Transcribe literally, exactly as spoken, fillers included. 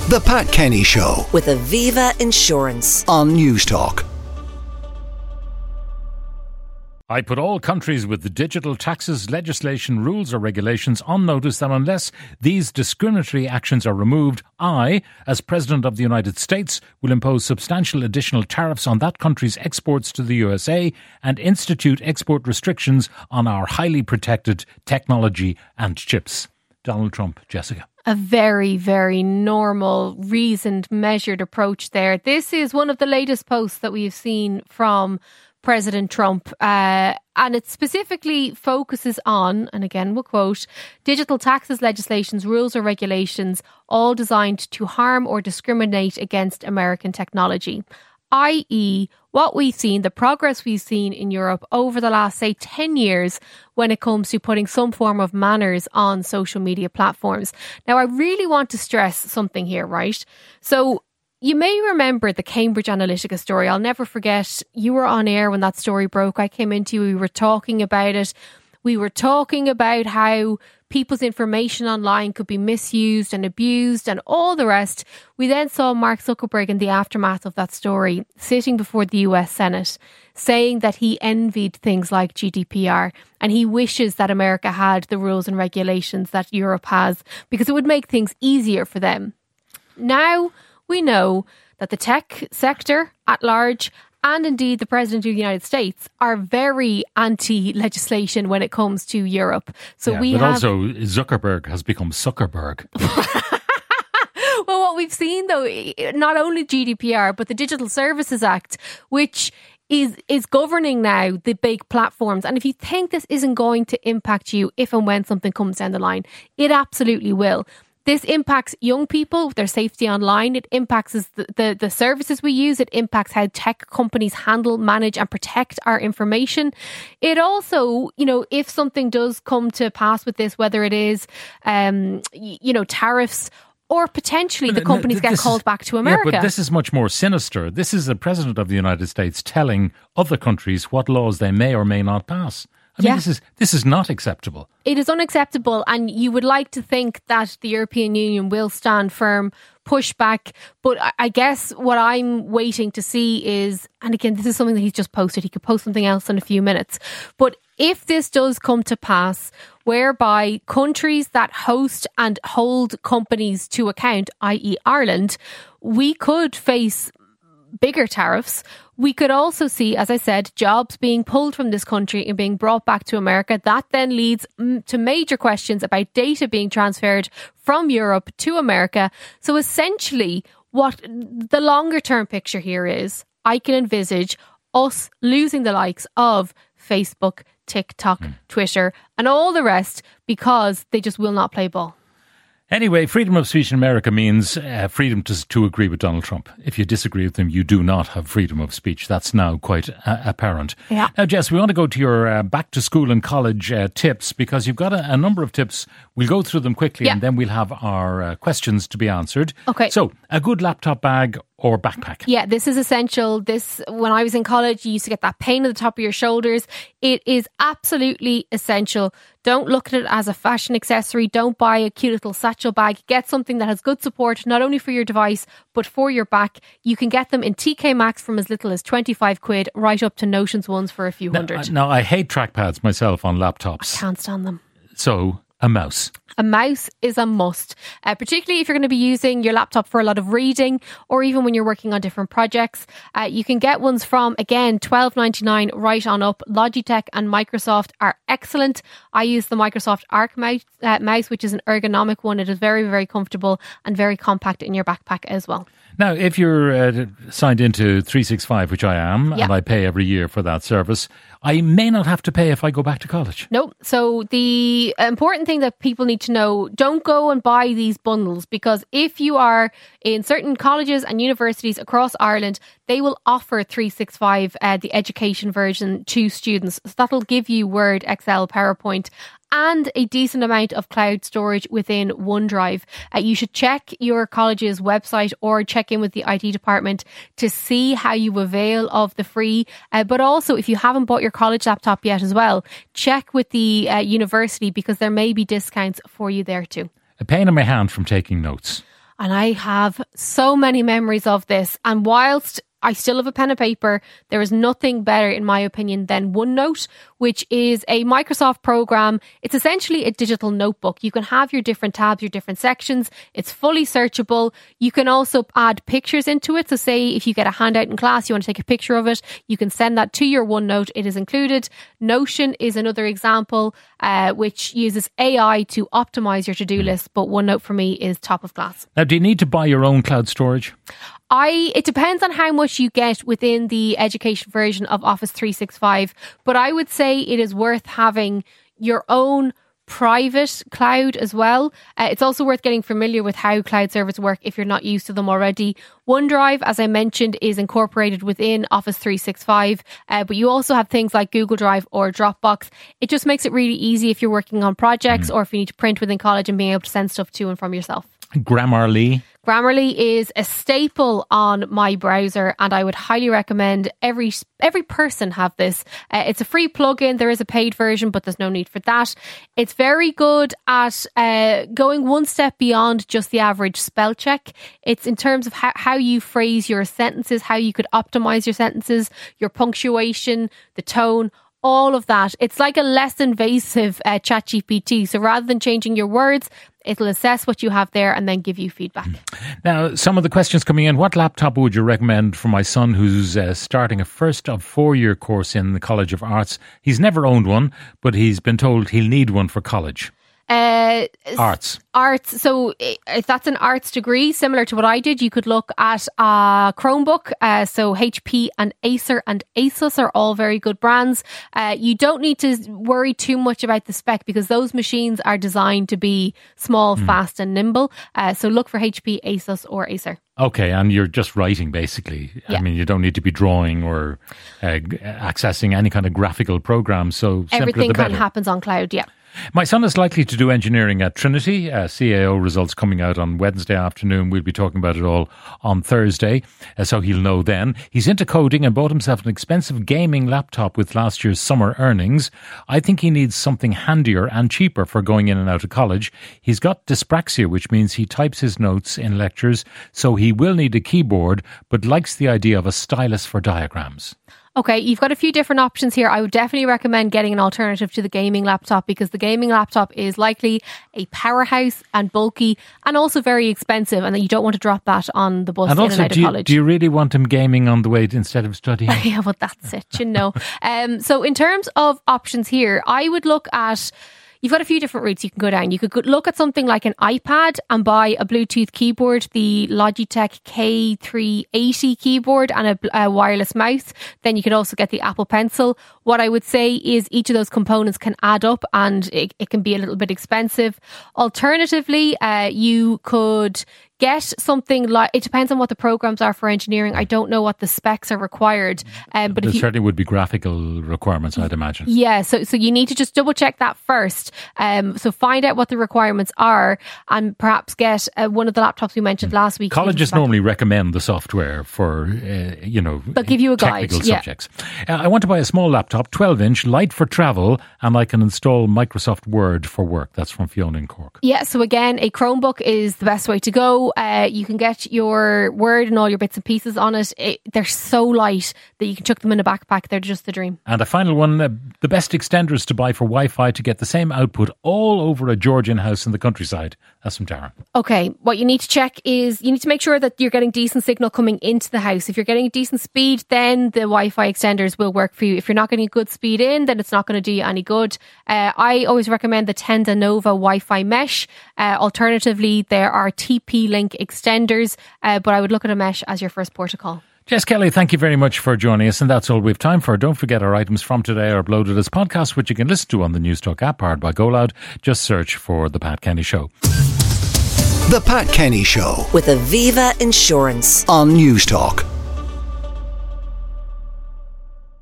The Pat Kenny Show with Aviva Insurance on Newstalk. I put all countries with the digital taxes legislation, rules or regulations on notice that unless these discriminatory actions are removed, I, as President of the United States, will impose substantial additional tariffs on that country's exports to the U S A and institute export restrictions on our highly protected technology and chips. Donald Trump, Jessica. A very, very normal, reasoned, measured approach there. This is one of the latest posts that we've seen from President Trump, uh, and it specifically focuses on, and again we'll quote, digital taxes legislations, rules or regulations, all designed to harm or discriminate against American technology. that is, what we've seen, the progress we've seen in Europe over the last, say, ten years when it comes to putting some form of manners on social media platforms. Now, I really want to stress something here, right? So you may remember the Cambridge Analytica story. I'll never forget, you were on air when that story broke. I came into you, we were talking about it. We were talking about how people's information online could be misused and abused and all the rest. We then saw Mark Zuckerberg in the aftermath of that story sitting before the U S Senate saying that he envied things like G D P R and he wishes that America had the rules and regulations that Europe has because it would make things easier for them. Now we know that the tech sector at large and indeed the President of the United States are very anti-legislation when it comes to Europe. So yeah, we but have... also Zuckerberg has become Zuckerberg. Well, what we've seen though, not only G D P R, but the Digital Services Act, which is is governing now the big platforms. And if you think this isn't going to impact you if and when something comes down the line, it absolutely will. This impacts young people, their safety online. It impacts the, the, the services we use. It impacts how tech companies handle, manage and protect our information. It also, you know, if something does come to pass with this, whether it is, um, you know, tariffs or potentially the companies get called back to America. Yeah, but this is much more sinister. This is the President of the United States telling other countries what laws they may or may not pass. I mean, yeah. this is this is not acceptable. It is unacceptable, and you would like to think that the European Union will stand firm, push back. But I guess what I'm waiting to see is, and again, this is something that he's just posted. He could post something else in a few minutes. But if this does come to pass, whereby countries that host and hold companies to account, that is. Ireland, we could face bigger tariffs. We could also see, as I said, jobs being pulled from this country and being brought back to America. That then leads to major questions about data being transferred from Europe to America. So essentially, what the longer term picture here is, I can envisage us losing the likes of Facebook, TikTok, mm. Twitter, and all the rest because they just will not play ball. Anyway, freedom of speech in America means uh, freedom to, to agree with Donald Trump. If you disagree with him, you do not have freedom of speech. That's now quite uh, apparent. Yeah. Now, Jess, we want to go to your uh, back to school and college uh, tips because you've got a, a number of tips. We'll go through them quickly yeah. and then we'll have our uh, questions to be answered. Okay. So, a good laptop bag or backpack? Yeah, this is essential. This, when I was in college, you used to get that pain at the top of your shoulders. It is absolutely essential. Don't look at it as a fashion accessory. Don't buy a cute little satchel bag. Get something that has good support, not only for your device, but for your back. You can get them in T K Maxx from as little as twenty-five quid, right up to Notions ones for a few now, hundred. Now, I hate trackpads myself on laptops. I can't stand them. So, a mouse. A mouse is a must, uh, particularly if you're going to be using your laptop for a lot of reading or even when you're working on different projects. Uh, you can get ones from, again, twelve ninety-nine right on up. Logitech and Microsoft are excellent. I use the Microsoft Arc mouse, uh, mouse, which is an ergonomic one. It is very, very comfortable and very compact in your backpack as well. Now, if you're uh, signed into three sixty-five, which I am, yep. and I pay every year for that service, I may not have to pay if I go back to college. No. So the important thing that people need to know, don't go and buy these bundles, because if you are in certain colleges and universities across Ireland, they will offer three sixty-five, uh, the education version, to students. So that'll give you Word, Excel, PowerPoint, and a decent amount of cloud storage within OneDrive. Uh, you should check your college's website or check in with the I T department to see how you avail of the free. Uh, but also, if you haven't bought your college laptop yet as well, check with the uh, university, because there may be discounts for you there too. A pain in my hand from taking notes. And I have so many memories of this. And whilst I still have a pen and paper, there is nothing better, in my opinion, than OneNote, which is a Microsoft program. It's essentially a digital notebook. You can have your different tabs, your different sections. It's fully searchable. You can also add pictures into it. So say if you get a handout in class, you want to take a picture of it, you can send that to your OneNote. It is included. Notion is another example, uh, which uses A I to optimize your to-do list. But OneNote for me is top of class. Now, do you need to buy your own cloud storage? I it depends on how much you get within the education version of Office three sixty-five, but I would say it is worth having your own private cloud as well. Uh, it's also worth getting familiar with how cloud servers work if you're not used to them already. OneDrive, as I mentioned, is incorporated within Office three sixty-five, uh, but you also have things like Google Drive or Dropbox. It just makes it really easy if you're working on projects mm. or if you need to print within college and being able to send stuff to and from yourself. Grammarly. Grammarly is a staple on my browser, and I would highly recommend every every person have this. Uh, it's a free plugin. There is a paid version, but there's no need for that. It's very good at uh, going one step beyond just the average spell check. It's in terms of how, how you phrase your sentences, how you could optimize your sentences, your punctuation, the tone, all of that. It's like a less invasive uh, ChatGPT. So rather than changing your words, it'll assess what you have there and then give you feedback. Now, some of the questions coming in. What laptop would you recommend for my son who's uh, starting a first of four-year course in the College of Arts? He's never owned one, but he's been told he'll need one for college. Uh, arts. Arts. So if that's an arts degree, similar to what I did, you could look at a Chromebook. Uh, so H P and Acer and Asus are all very good brands. Uh, you don't need to worry too much about the spec because those machines are designed to be small, mm. fast and nimble. Uh, so look for H P, Asus or Acer. Okay, and you're just writing basically. Yeah. I mean, you don't need to be drawing or uh, accessing any kind of graphical program. So everything kind of happens on cloud, yeah. My son is likely to do engineering at Trinity. Uh, C A O results coming out on Wednesday afternoon. We'll be talking about it all on Thursday, uh, so he'll know then. He's into coding and bought himself an expensive gaming laptop with last year's summer earnings. I think he needs something handier and cheaper for going in and out of college. He's got dyspraxia, which means he types his notes in lectures, so he will need a keyboard, but likes the idea of a stylus for diagrams. Okay, you've got a few different options here. I would definitely recommend getting an alternative to the gaming laptop because the gaming laptop is likely a powerhouse and bulky and also very expensive, and you don't want to drop that on the bus and in also, and out do of you, college. Do you really want him gaming on the way instead of studying? Yeah, well, that's it, you know. um, so in terms of options here, I would look at... You've got a few different routes you can go down. You could go look at something like an iPad and buy a Bluetooth keyboard, the Logitech K three eighty keyboard and a, a wireless mouse. Then you could also get the Apple Pencil. What I would say is each of those components can add up and it, it can be a little bit expensive. Alternatively, uh, you could get something like, it depends on what the programs are for engineering. I don't know what the specs are required. Um, but there if you, certainly would be graphical requirements, I'd imagine. Yeah, so so you need to just double check that first. Um, so find out what the requirements are and perhaps get uh, one of the laptops we mentioned mm. last week. Colleges normally recommend the software for, uh, you know, they'll give you a technical guide. subjects. Yeah. Uh, I want to buy a small laptop, twelve inch, light for travel, and I can install Microsoft Word for work. That's from Fiona in Cork. Yeah, so again, a Chromebook is the best way to go. Uh, you can get your Word and all your bits and pieces on it. it. They're so light that you can chuck them in a backpack. They're just the dream. And a final one, uh, the best extenders to buy for Wi-Fi to get the same output all over a Georgian house in the countryside. That's from Darren. Okay, what you need to check is you need to make sure that you're getting decent signal coming into the house. If you're getting a decent speed, then the Wi-Fi extenders will work for you. If you're not getting a good speed in, then it's not going to do you any good. Uh, I always recommend the Tenda Nova Wi-Fi mesh. Uh, alternatively, there are T P-Link extenders, uh, but I would look at a mesh as your first protocol. Jess Kelly, thank you very much for joining us, and that's all we have time for. Don't forget our items from today are uploaded as podcasts, which you can listen to on the Newstalk app powered by GoLoud. Just search for The Pat Kenny Show. The Pat Kenny Show with Aviva Insurance on Newstalk.